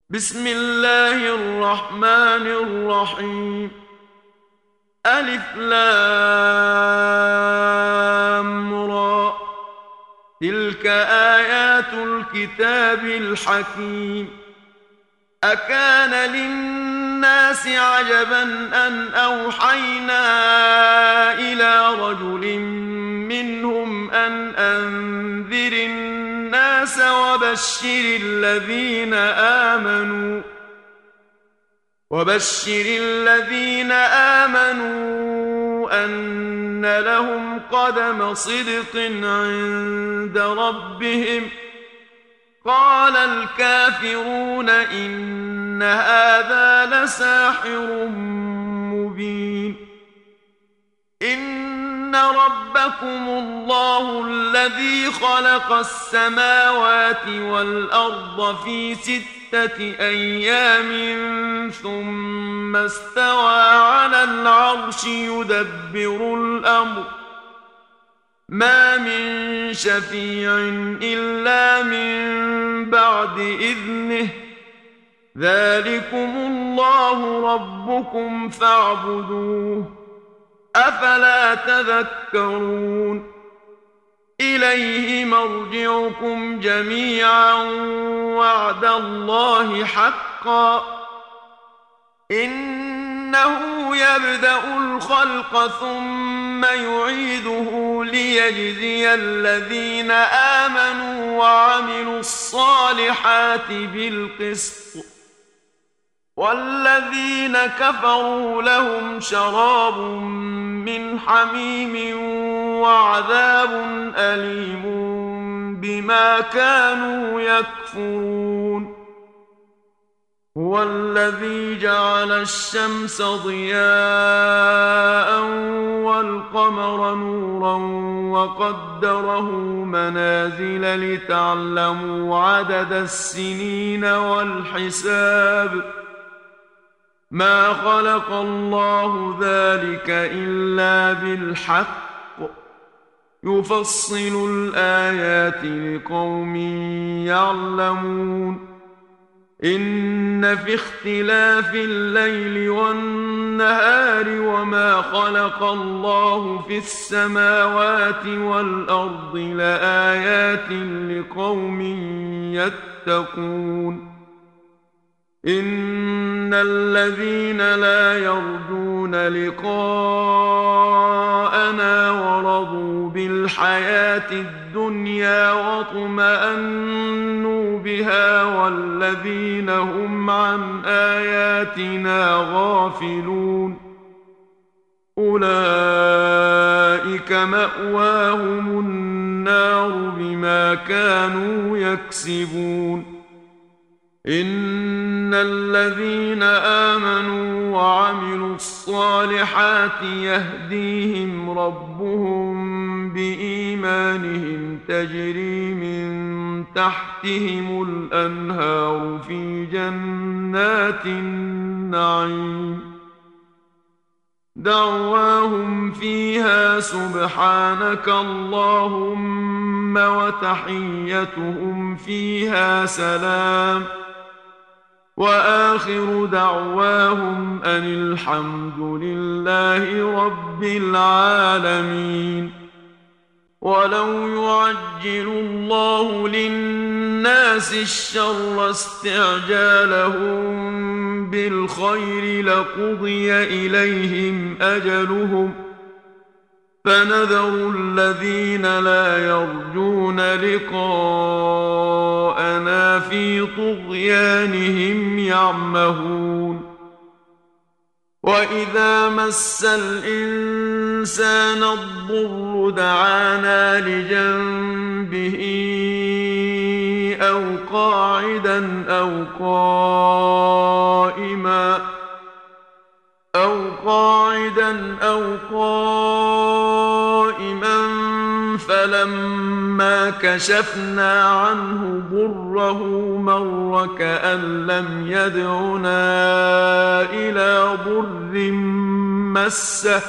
بسم الله الرحمن الرحيم. ألف لام را، تلك آيات الكتاب الحكيم. أكان للناس عجبا أن أوحينا إلى رجل منهم أن أنذر الناس وبشر الذين آمنوا أن لهم قدم صدق عند ربهم. قال الكافرون إن هذا لساحر مبين. إن ربكم الله الذي خلق السماوات والأرض في 6 أيام ثم استوى على العرش يدبر الأمر، ما من شفيع إلا من بعد إذنه. ذلكم الله ربكم فاعبدوه، أفلا تذكرون. إليه مرجعكم جميعا وعد الله حقا، إنه يبدأ الخلق ثم يعيده ليجزي الذين آمنوا وعملوا الصالحات بالقسط، والذين كفروا لهم شراب من حميم وعذاب أليم بما كانوا يكفرون. هو الذي جعل الشمس ضياء والقمر نورا وقدره منازل لتعلموا عدد السنين والحساب. ما خلق الله ذلك إلا بالحق، يفصل الآيات لقوم يعلمون. إن في اختلاف الليل والنهار وما خلق الله في السماوات والأرض لآيات لقوم يتقون. إن الذين لا يرجون لقاءنا ورضوا بالحياة الدنيا واطمأنوا بها والذين هم عن آياتنا غافلون أولئك مأواهم النار بما كانوا يكسبون. إن الذين آمنوا وعملوا الصالحات يهديهم ربهم بإيمانهم تجري من تحتهم الأنهار في جنات النعيم. دعواهم فيها سبحانك اللهم وتحيتهم فيها سلام، وآخر دعواهم أن الحمد لله رب العالمين. ولو يعجل الله للناس الشر استعجالهم بالخير لقضي إليهم أجلهم، فنذر الذين لا يرجون لقاءنا في طغيانهم يعمهون. وإذا مس الإنسان الضر دعانا لجنبه أو قاعدا أو قائما فلما كشفنا عنه ضره مر كأن لم يدعنا إلى ضر مسه.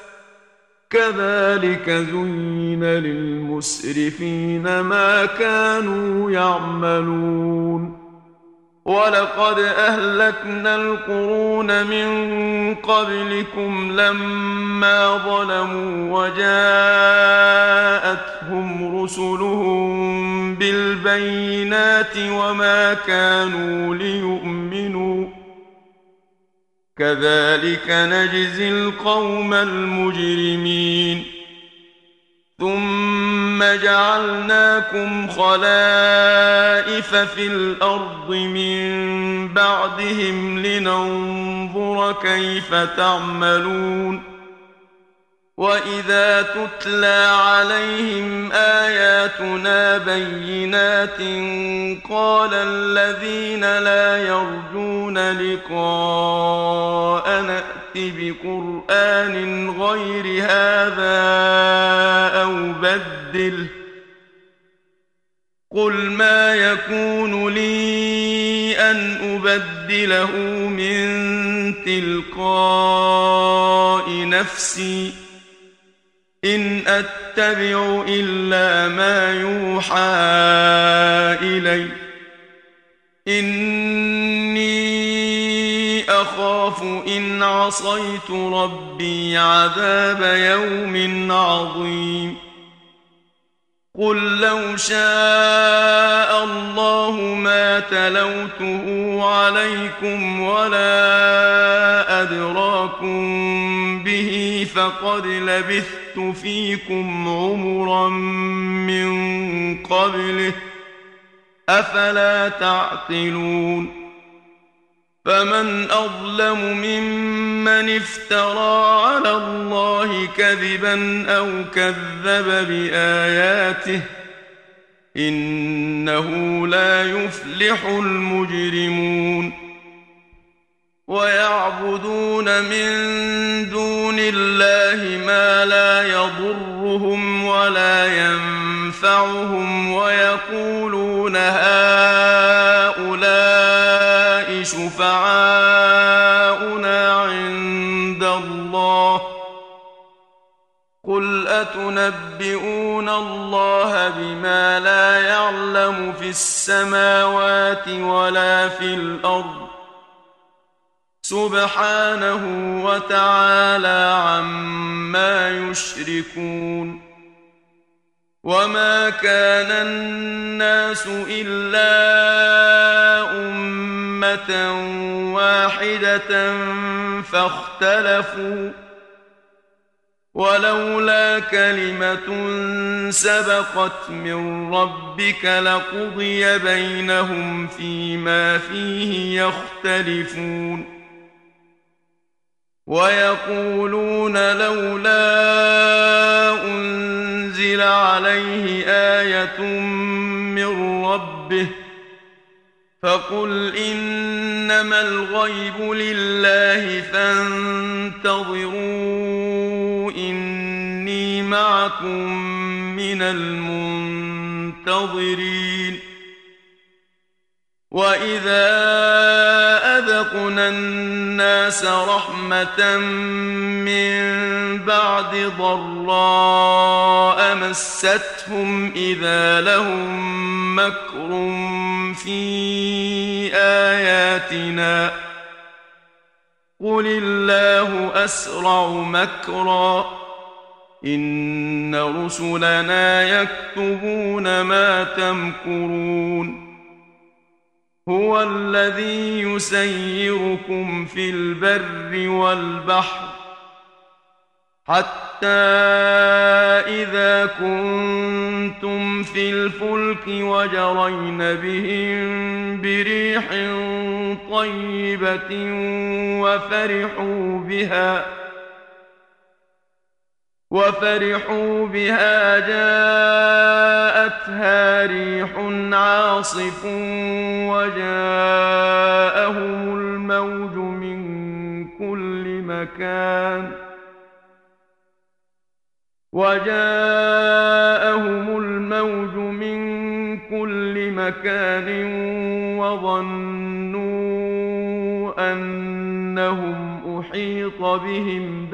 كذلك زين للمسرفين. المسرفين ما كانوا يعملون ولقد أهلكنا القرون من قبلكم لما ظلموا وجاءتهم رسلهم بالبينات وما كانوا ليؤمنوا كذلك نجزي القوم المجرمين ثم جعلناكم خلائف في الأرض من بعدهم لننظر كيف تعملون وإذا تتلى عليهم آياتنا بينات قال الذين لا يرجون لقاء نأت بقرآن غير هذا أو بدله قل ما يكون لي أن أبدله من تلقاء نفسي إن أتبع إلا ما يوحى إلي إني أخاف إن عصيت ربي عذاب يوم عظيم قل لو شاء الله ما تلوته عليكم ولا أدراكم به فقد لبثت فيكم عمرا من قبله أفلا تعقلون فمن أظلم ممن افترى على الله كذبا أو كذب بآياته إنه لا يفلح المجرمون ويعبدون من دون الله ما لا يضرهم ولا ينفعهم ويقولون هؤلاء شفعاؤنا عند الله قل أتنبئون الله بما لا يعلم في السماوات ولا في الأرض سبحانه وتعالى عما يشركون وما كان الناس إلا أمة واحدة فاختلفوا ولولا كلمة سبقت من ربك لقضي بينهم فيما فيه يختلفون ويقولون لولا أنزل عليه آية من ربه فقل إنما الغيب لله فانتظروا إني معكم من المنتظرين وإذا أذقنا الناس رحمة من بعد ضراء مستهم إذا لهم مكر في آياتنا قل الله أسرع مكرا إن رسلنا يكتبون ما تمكرون هو الذي يسيركم في البر والبحر حتى إذا كنتم في الفلك وجرين بهم بريح طيبة وفرحوا بها جاءتها ريح عاصف وجاءهم الموج من كل مكان وظنوا أنهم أحيط بهم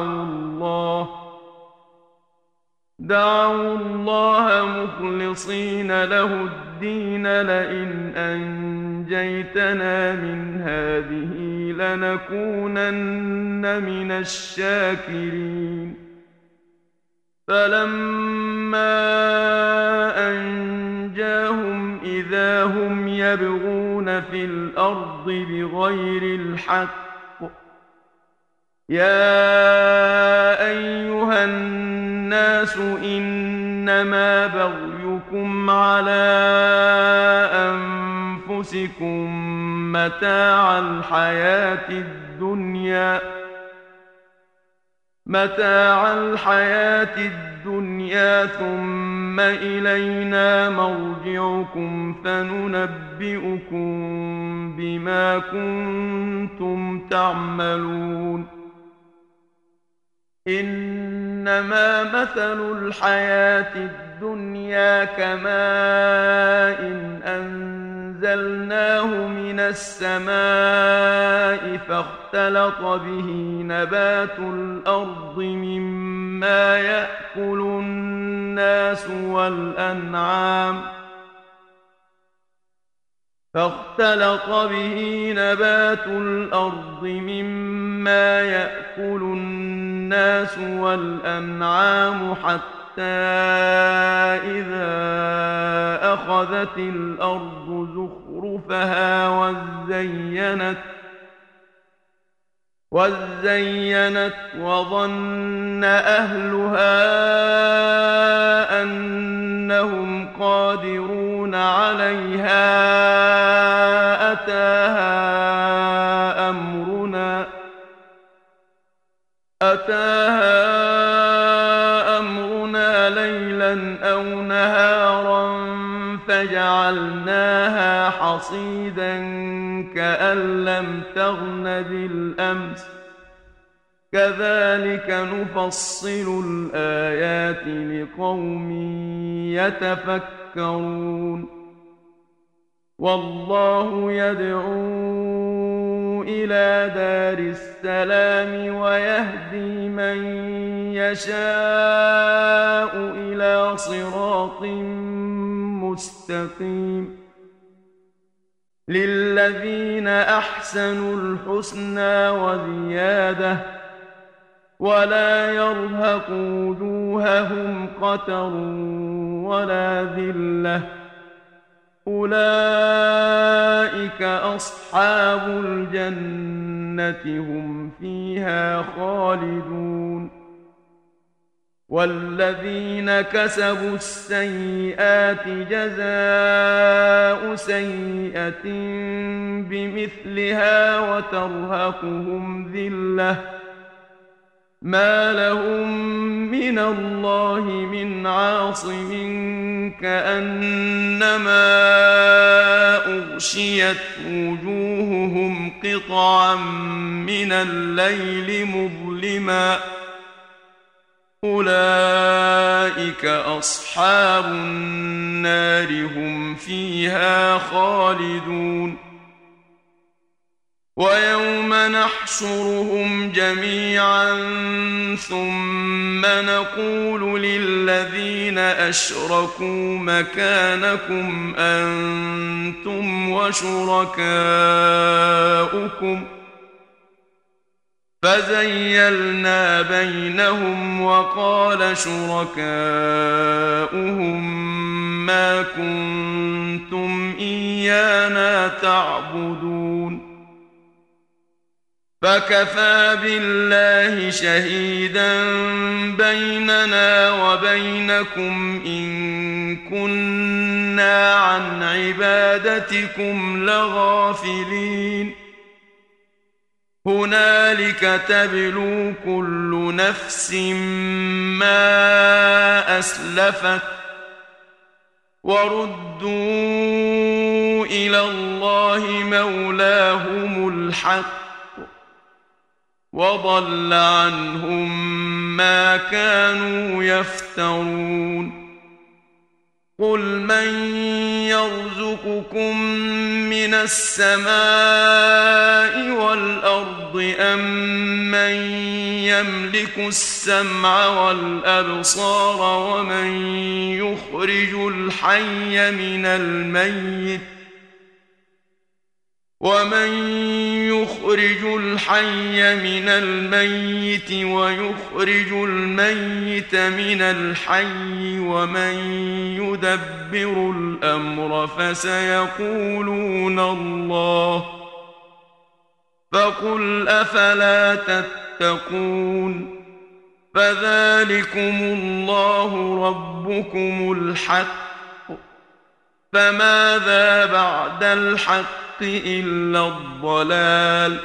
دعوا الله مخلصين له الدين لئن أنجيتنا من هذه لنكونن من الشاكرين فلما أنجاهم إذا هم يبغون في الأرض بغير الحق يا أيها الناس إنما بغيكم على أنفسكم متاع الحياة الدنيا ثم إلينا مرجعكم فننبئكم بما كنتم تعملون إنما مثل الحياة الدنيا كماء أنزلناه من السماء فاختلط به نبات الأرض مما يأكل الناس والأنعام حتى إذا أخذت الأرض زخرفها وزينت وظن أهلها أنهم قادرون عليها أتاها أمرنا ليلا أو نهارا فجعلناها حصيدا كأن لم تغن بالأمس كذلك نفصل الآيات لقوم يتفكرون والله يدعو إلى دار السلام ويهدي من يشاء إلى صراط مستقيم للذين أحسنوا الحسنى وزيادة ولا يرهق وجوههم قتر ولا ذلة أولئك أصحاب الجنة هم فيها خالدون والذين كسبوا السيئات جزاء سيئة بمثلها وترهقهم ذلة ما لهم من الله من عاصم كأنما أغشيت وجوههم قطعا من الليل مظلما أولئك أصحاب النار هم فيها خالدون ويوم نحشرهم جميعا ثم نقول للذين أشركوا مكانكم أنتم وشركاؤكم فزيلنا بينهم وقال شركاؤهم ما كنتم إيانا تعبدون فكفى بالله شهيدا بيننا وبينكم إن كنا عن عبادتكم لغافلين هنالك تبلو كل نفس ما أسلفت وردوا إلى الله مولاهم الحق وضل عنهم ما كانوا يفترون قل من يرزقكم من السماء والأرض أم من يملك السمع والأبصار ومن يخرج الحي من الميت ومن يخرج الحي من الميت ويخرج الميت من الحي ومن يدبر الأمر فسيقولون الله فقل أفلا تتقون فذلكم الله ربكم الحق فماذا بعد الحق إلا الضلال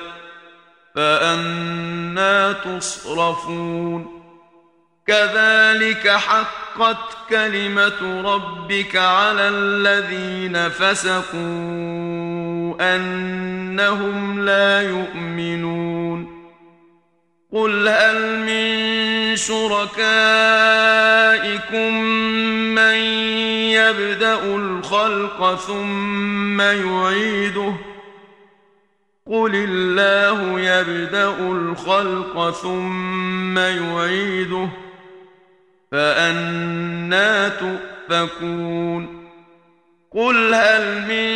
فأنى تصرفون كذلك حقت كلمة ربك على الذين فسقوا أنهم لا يؤمنون قل هل من شركائكم من يبدأ الخلق ثم يعيده قل الله يبدأ الخلق ثم يعيده فأنى تؤفكون قل هل من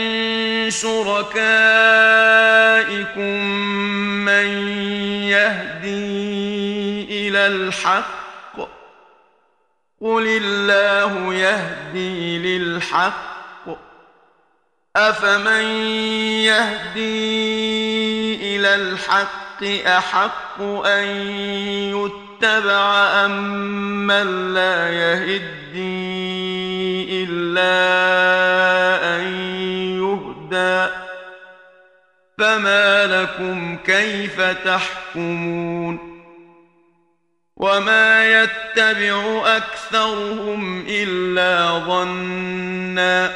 شركائكم من يهدي إلى الحق قل الله يهدي للحق أفمن يهدي إلى الحق أحق أن يتبع أم من لا يهدي إلا أن يهدى فما لكم كيف تحكمون وما يتبع أكثرهم إلا ظنا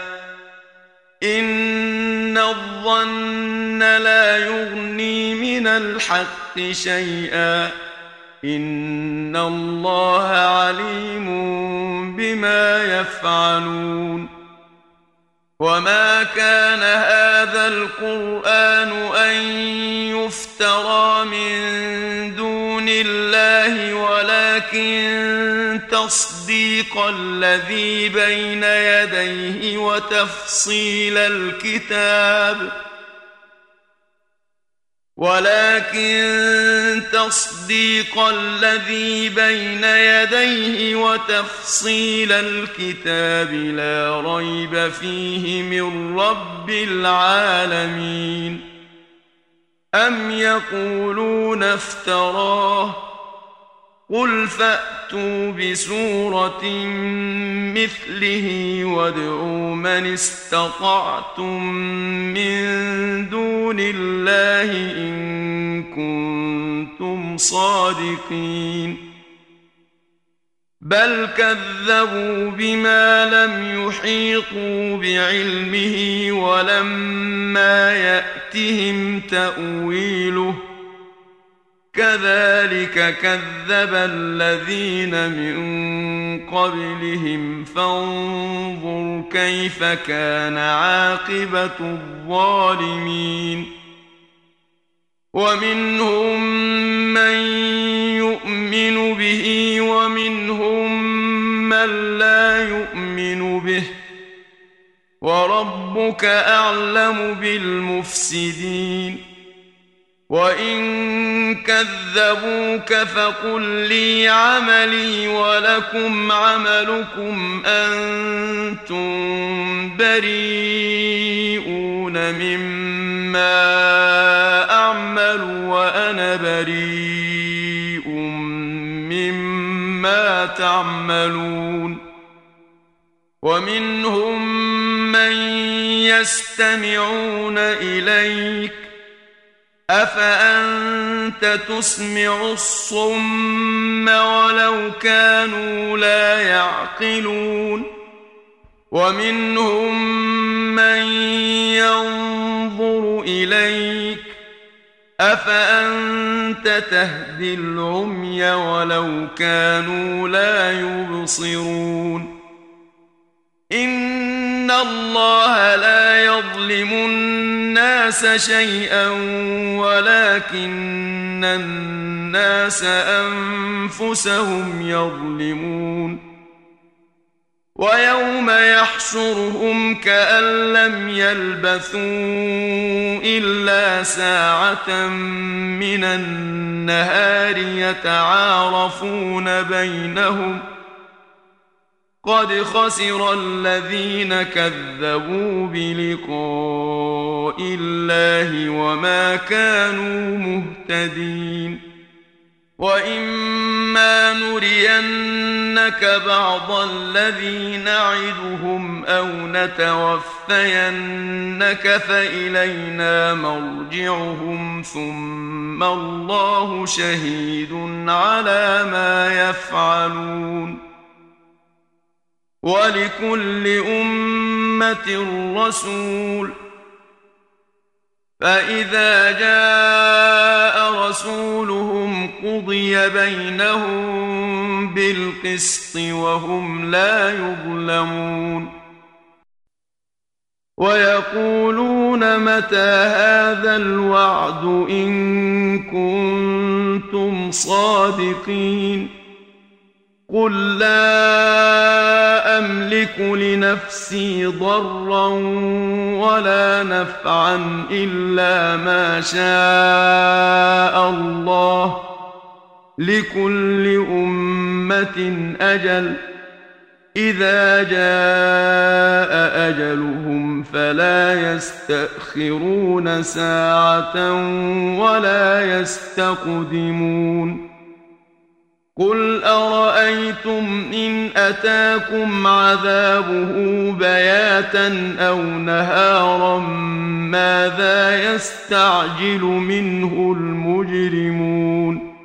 إن الظن لا يغني من الحق شيئا إن الله عليم بما يفعلون وما كان هذا القرآن أن يفترى من دون الله ولكن تصديق الذي بين يديه وتفصيل الكتاب لا ريب فيه من رب العالمين أم يقولون افتراه قل فأتوا بسورة مثله وادعوا من استطعتم من دون الله إن كنتم صادقين بل كذبوا بما لم يحيطوا بعلمه ولما يأتهم تأويله كذلك كذب الذين من قبلهم فانظر كيف كان عاقبة الظالمين ومنهم من يؤمن به ومنهم من لا يؤمن به وربك أعلم بالمفسدين وإن كذبوك فقل لي عملي ولكم عملكم أنتم بريئون مما أعمل وأنا بريء مما تعملون ومنهم من يستمعون إليك أفأنت تسمع الصم ولو كانوا لا يعقلون ومنهم من ينظر إليك أفأنت تهدي العمي ولو كانوا لا يبصرون إن الله لا يظلم الناس شيئا ولكن الناس أنفسهم يظلمون ويوم يحشرهم كأن لم يلبثوا إلا ساعة من النهار يتعارفون بينهم قد خسر الذين كذبوا بلقاء الله وما كانوا مهتدين وإما نرينك بعض الذي نعدهم أو نتوفينك فإلينا مرجعهم ثم الله شهيد على ما يفعلون ولكل أمة رسول فإذا جاء رسولهم قضي بينهم بالقسط وهم لا يظلمون ويقولون متى هذا الوعد إن كنتم صادقين قل لا أملك لنفسي ضرا ولا نفعا إلا ما شاء الله لكل أمة أجل إذا جاء أجلهم فلا يستأخرون ساعة ولا يستقدمون قل أرأيتم إن أتاكم عذابه بياتا أو نهارا ماذا يستعجل منه المجرمون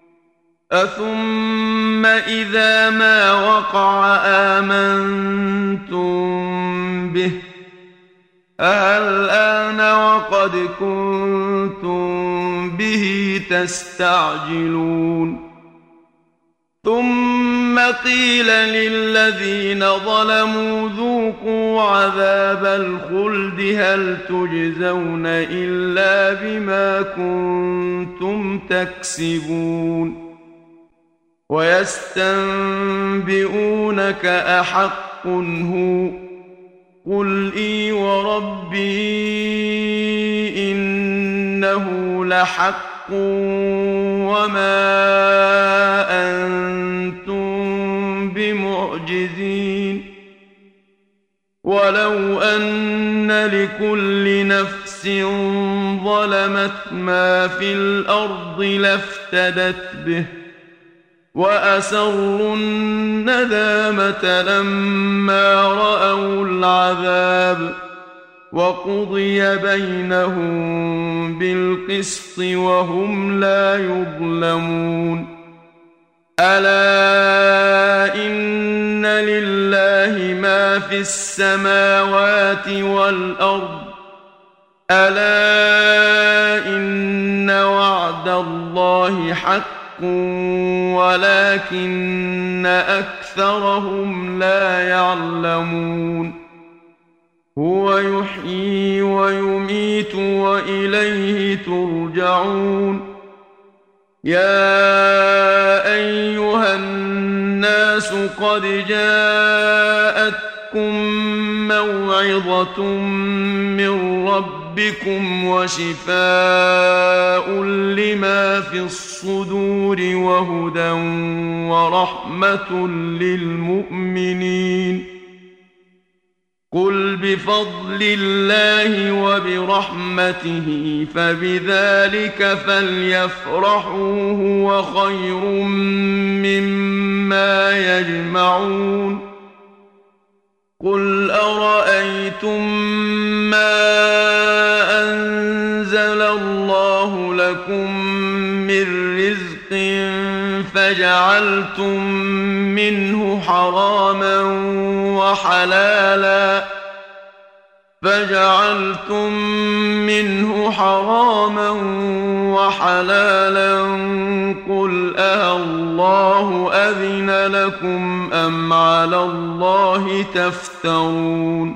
أثم إذا ما وقع آمنتم به الآن وقد كنتم به تستعجلون ثم قيل للذين ظلموا ذوقوا عذاب الخلد هل تجزون إلا بما كنتم تكسبون ويستنبئونك أحق هو قل إي وربي إنه لحق وما أنتم بمعجزين ولو أن لكل نفس ظلمت ما في الأرض لافتدت به وأسروا الندامة لما رأوا العذاب وقضي بينهم بالقسط وهم لا يظلمون ألا إن لله ما في السماوات والأرض ألا إن وعد الله حق ولكن أكثرهم لا يعلمون هو يحيي ويميت وإليه ترجعون يا أيها الناس قد جاءتكم موعظة من ربكم وشفاء لما في الصدور وهدى ورحمة للمؤمنين قل بفضل الله وبرحمته فبذلك فليفرحوا هو خير مما يجمعون قل أرأيتم ما أنزل الله لكم من رزق فجعلتم منه حراما وحلالا قل الله أذن لكم أم على الله تفترون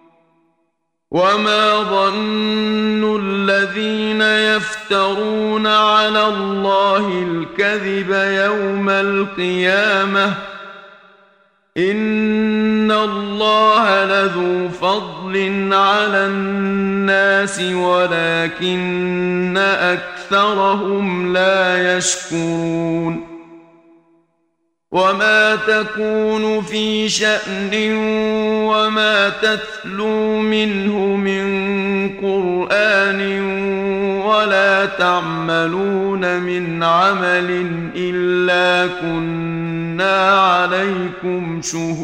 وما ظن الذين يفترون على الله الكذب يوم القيامة إن الله لذو فضل على الناس ولكن أكثرهم لا يشكرون وما تكون في شأن وما تتلو منه من قرآن ولا تعملون من عمل إلا كنا عليكم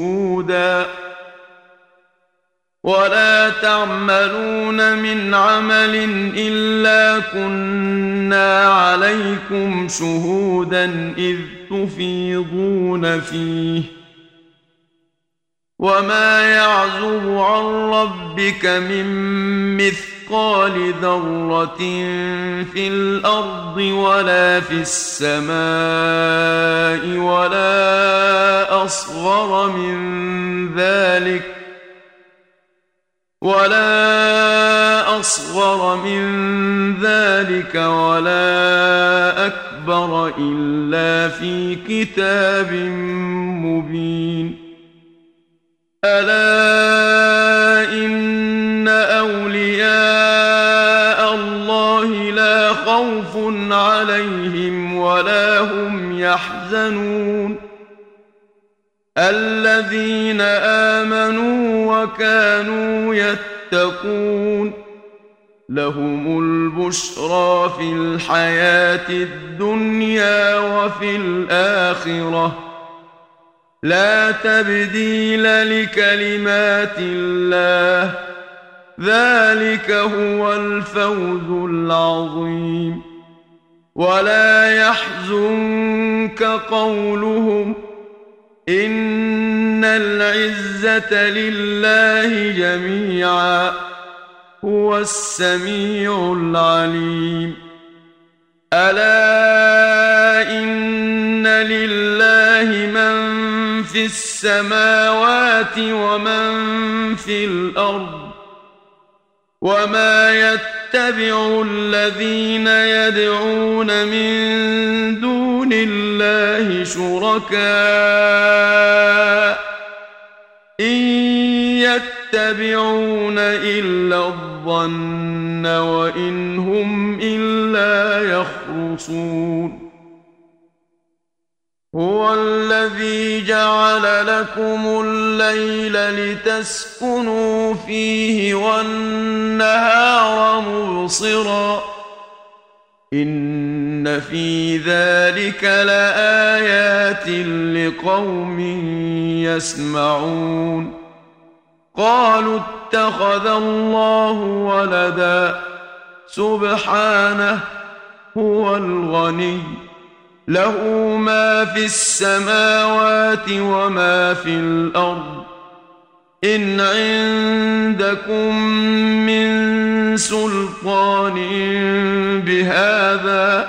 شهودا إذ تفيضون فيه وما يعزب عن ربك من مثقال ذرة في الأرض ولا في السماء ولا أصغر من ذلك ولا أكبر إلا في كتاب مبين ألا إن أولياء الله لا خوف عليهم ولا هم يحزنون الذين آمنوا وكانوا يتقون لهم البشرى في الحياة الدنيا وفي الآخرة لا تبديل لكلمات الله ذلك هو الفوز العظيم ولا يحزنك قولهم إن العزة لله جميعا هو السميع العليم ألا إن لله من في السماوات ومن في الأرض وما يتبع الذين يدعون من دون الله شركاء إن يتبعون إلا الظن وإن هم إلا يخرصون هو الذي جعل لكم الليل لتسكنوا فيه والنهار مبصرا إن في ذلك لآيات لقوم يسمعون قالوا اتخذ الله ولدا سبحانه هو الغني له ما في السماوات وما في الأرض إن عندكم من سلطان بهذا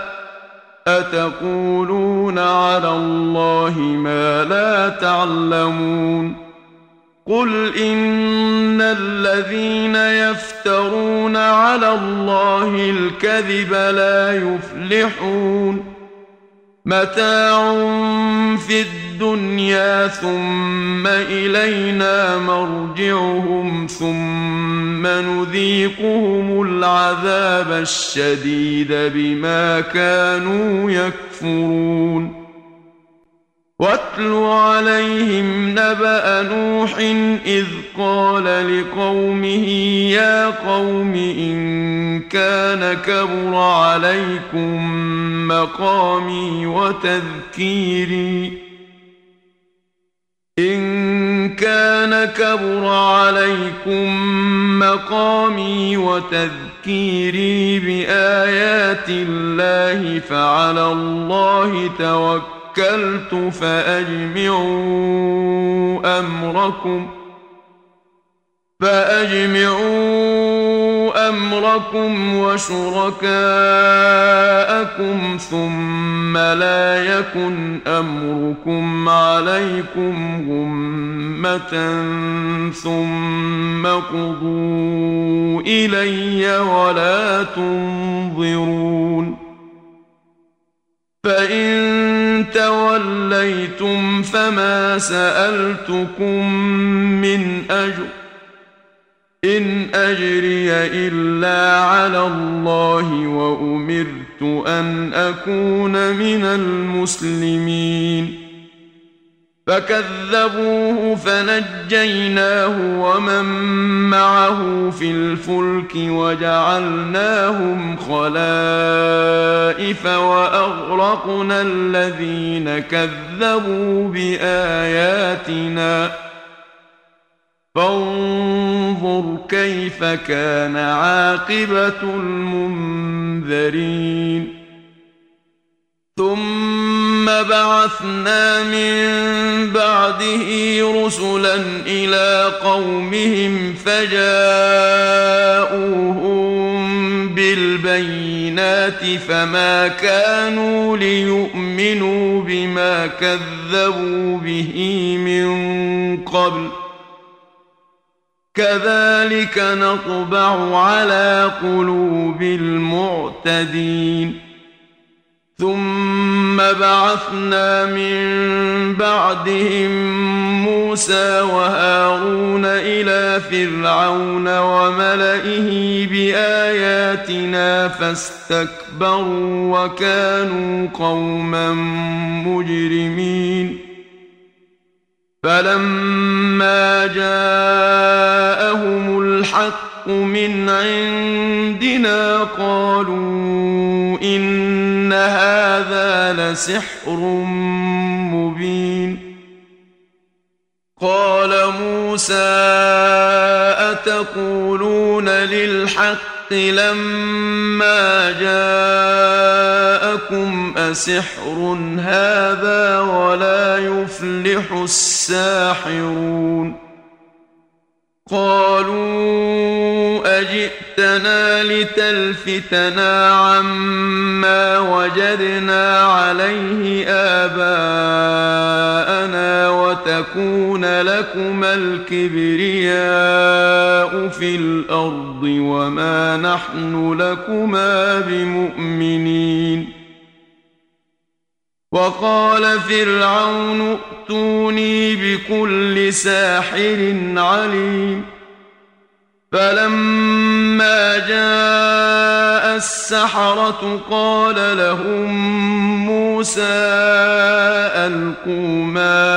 أتقولون على الله ما لا تعلمون قل إن الذين يفترون على الله الكذب لا يفلحون متاع في الدنيا ثم إلينا مرجعهم ثم نذيقهم العذاب الشديد بما كانوا يكفرون واتل عليهم نبأ نوح إذ قال لقومه يا قوم إن كان كبر عليكم مقامي وتذكيري بآيات الله فعلى الله توكلت فأجمعوا أمركم وشركاءكم ثم لا يكن أمركم عليكم غمة ثم قضوا إلي ولا تنظرون فإن تولوا توليتم فما سألتكم من أجر إن أجري إلا على الله وأمرت أن أكون من المسلمين فكذبوه فنجيناه ومن معه في الفلك وجعلناهم خلائف وأغرقنا الذين كذبوا بآياتنا فانظر كيف كان عاقبة المنذرين ثم بعثنا من بعده رسلا إلى قومهم فجاءوهم بالبينات فما كانوا ليؤمنوا بما كذبوا به من قبل كذلك نطبع على قلوب المعتدين ثم بعثنا من بعدهم موسى وهارون إلى فرعون وملئه بآياتنا فاستكبروا وكانوا قوما مجرمين فلما جاءهم الحق من عندنا قالوا إن هذا لسحر مبين قال موسى أتقولون للحق لما جاءكم أسحر هذا ولا يفلح الساحرون قالوا أجئتنا لتلفتنا عما وجدنا عليه آباءنا وتكون لكما الكبرياء في الأرض وما نحن لكما بمؤمنين وقال فرعون ائتوني بكل ساحر عليم فلما جاء السحرة قال لهم موسى ألقوا ما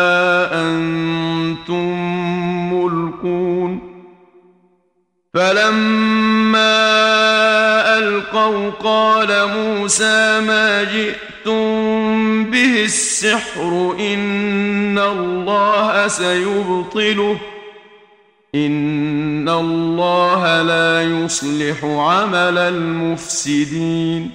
أنتم ملقون فلما ألقوا قال موسى ما جئتم به السحر إن الله سيبطله إن الله لا يصلح عمل المفسدين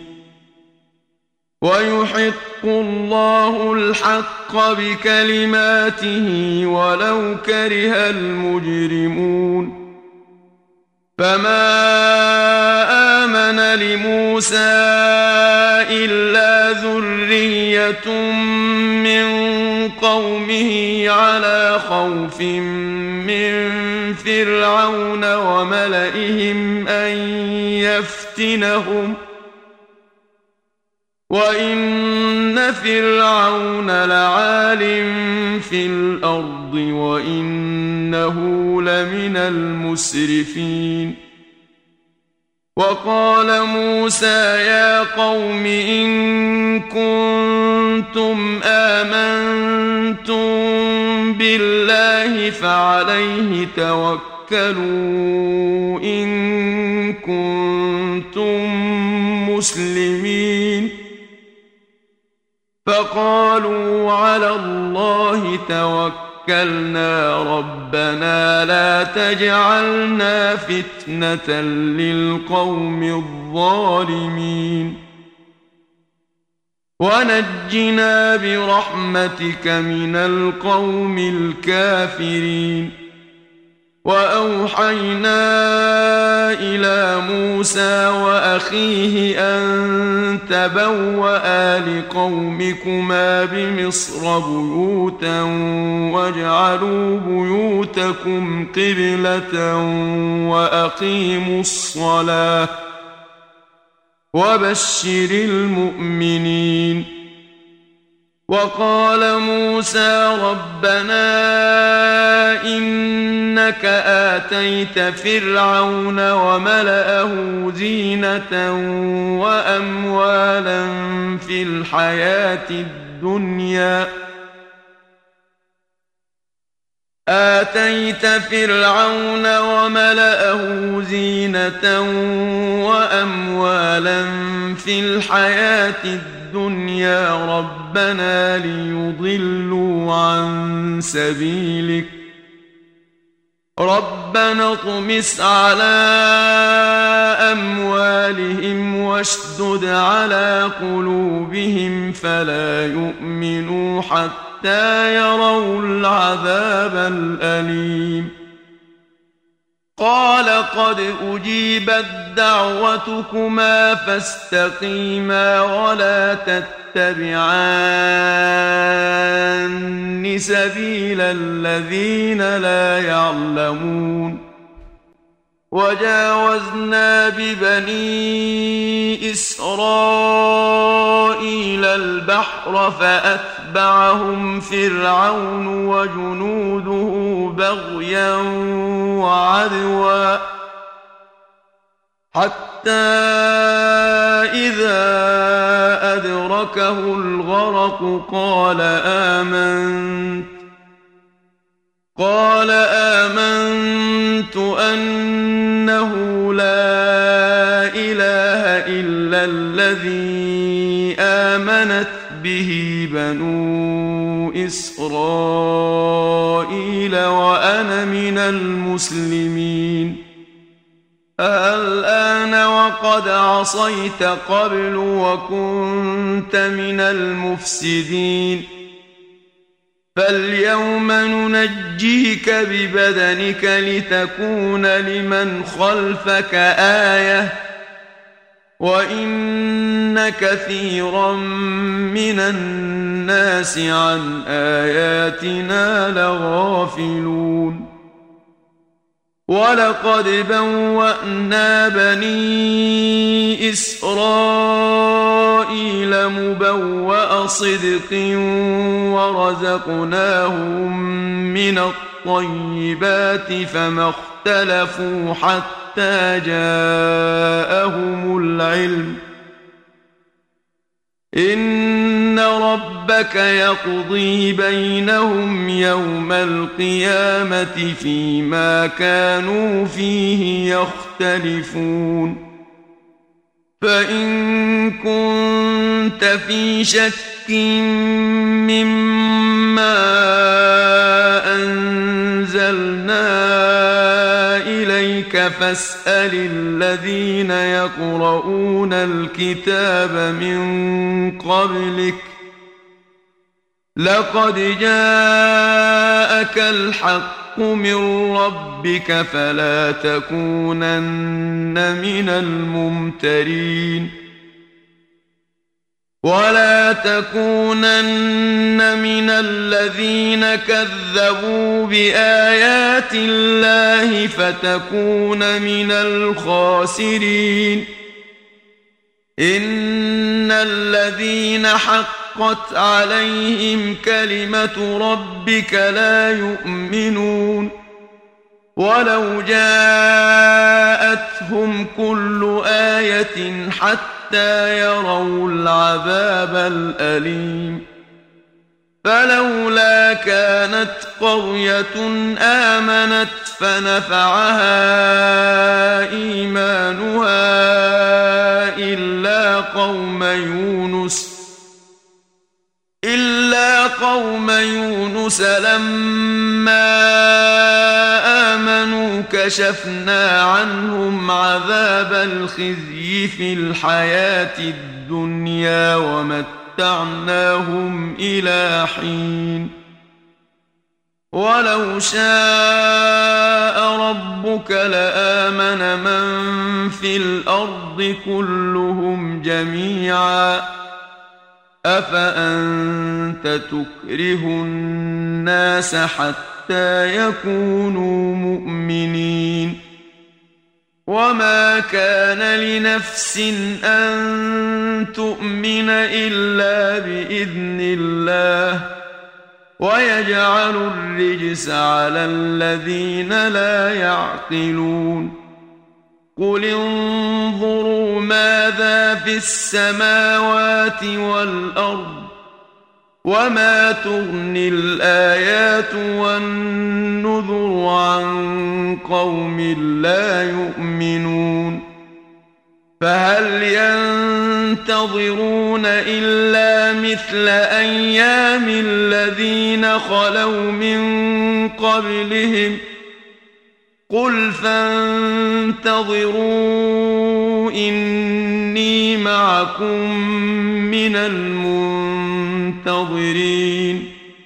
ويحق الله الحق بكلماته ولو كره المجرمون فما آمن لموسى إلا ذرية من قومه على خوف من فرعون وملئهم أن يفتنهم وإن فرعون لعال في الأرض وإنه لمن المسرفين وقال موسى يا قوم إن كنتم آمنتم بالله فعليه توكلوا إن كنتم مسلمين فقالوا على الله توكلنا ربنا لا تجعلنا فتنة للقوم الظالمين ونجنا برحمتك من القوم الكافرين وأوحينا إلى موسى وأخيه أن تبوأ لقومكما بمصر بيوتا واجعلوا بيوتكم قبلة وأقيموا الصلاة وبشر المؤمنين وقال موسى ربنا إنك آتيت فرعون وملأه زينة وأموالا في الحياة الدنيا ربنا ليضلوا عن سبيلك ربنا اطمس على أموالهم واشدد على قلوبهم فلا يؤمنوا حتى يروا العذاب الأليم قال قد أجيبت دعوتكما فاستقيما ولا تتبعان سبيل الذين لا يعلمون وجاوزنا ببني إسرائيل البحر فأتبعهم فرعون وجنوده بغيا وعدوا حتى إذا أدركه الغرق قال آمنت أنه لا إله إلا الذي آمنت به بنو إسرائيل وأنا من المسلمين الآن وقد عصيت قبل وكنت من المفسدين فاليوم ننجيك ببدنك لتكون لمن خلفك آية وإن كثيرا من الناس عن آياتنا لغافلون ولقد بوأنا بني إسرائيل مبوأ صدق ورزقناهم من الطيبات فما اختلفوا حتى جاءهم العلم إن ربك يقضي بينهم يوم القيامة فيما كانوا فيه يختلفون فإن كنت في شك مما أنزلنا إليك فاسأل الذين يقرؤون الكتاب من قبلك لقد جاءك الحق من ربك فلا تكونن من الممترين ولا تكونن من الذين كذبوا بآيات الله فتكون من الخاسرين إن الذين حقت عليهم كلمة ربك لا يؤمنون ولو جاءتهم كل آية حتى يروا العذاب الأليم فلولا كانت قرية آمنت فنفعها إيمانها إلا قوم يونس لما آمنوا كشفنا عنهم عذاب الخزي في الحياة الدنيا ومتعناهم إلى حين ولو شاء ربك لآمن من في الأرض كلهم جميعا أفأنت تكره الناس حتى يكونوا مؤمنين وما كان لنفس أن تؤمن إلا بإذن الله ويجعل الرجس على الذين لا يعقلون قل انظروا ماذا في السماوات والأرض وما تغني الآيات والنذر عن قوم لا يؤمنون فهل ينتظرون إلا مثل أيام الذين خلوا من قبلهم قل فانتظروا إني معكم من المنتظرين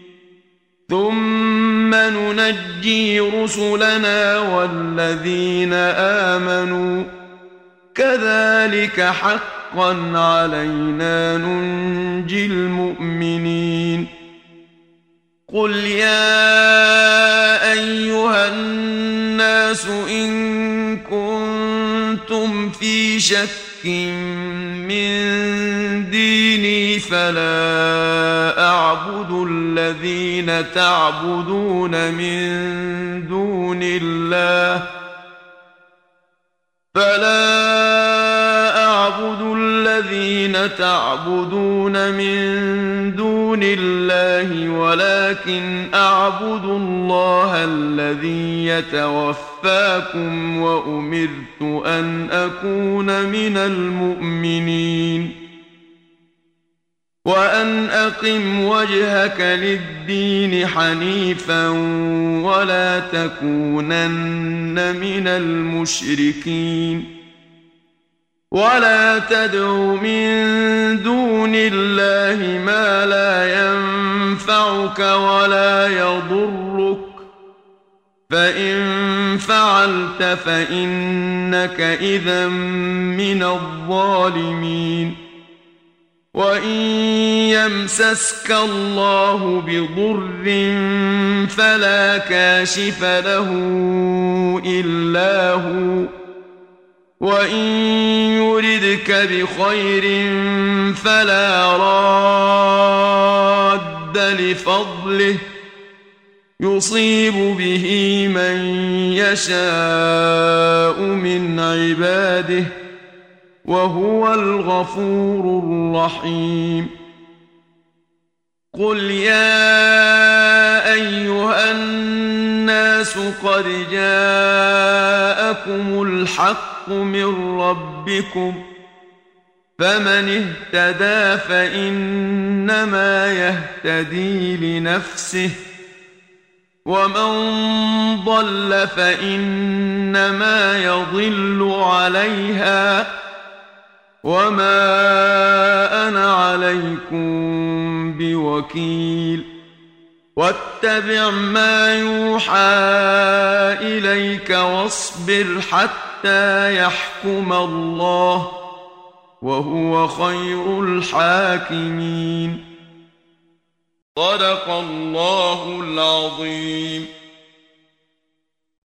ثم ننجي رسلنا والذين آمنوا كذلك حقا علينا ننجي المؤمنين قل يا أيها الناس إن كنتم في شك من ديني فلا أعبد الذين تعبدون من دون الله ولكن أعبد الله الذي يتوفاكم وأمرت أن أكون من المؤمنين وأن أقم وجهك للدين حنيفا ولا تكونن من المشركين ولا تدع من دون الله ما لا ينفعك ولا يضرك فإن فعلت فإنك إذا من الظالمين وإن يمسسك الله بضر فلا كاشف له إلا هو وإن يردك بخير فلا راد لفضله يصيب به من يشاء من عباده وهو الغفور الرحيم قل يا أيها الناس قد جاءكم الحق من ربكم فمن اهتدى فإنما يهتدي لنفسه ومن ضل فإنما يضل عليها وما أنا عليكم بوكيل واتبع ما يوحى إليك واصبر حتى يحكم الله وهو خير الحاكمين صدق الله العظيم.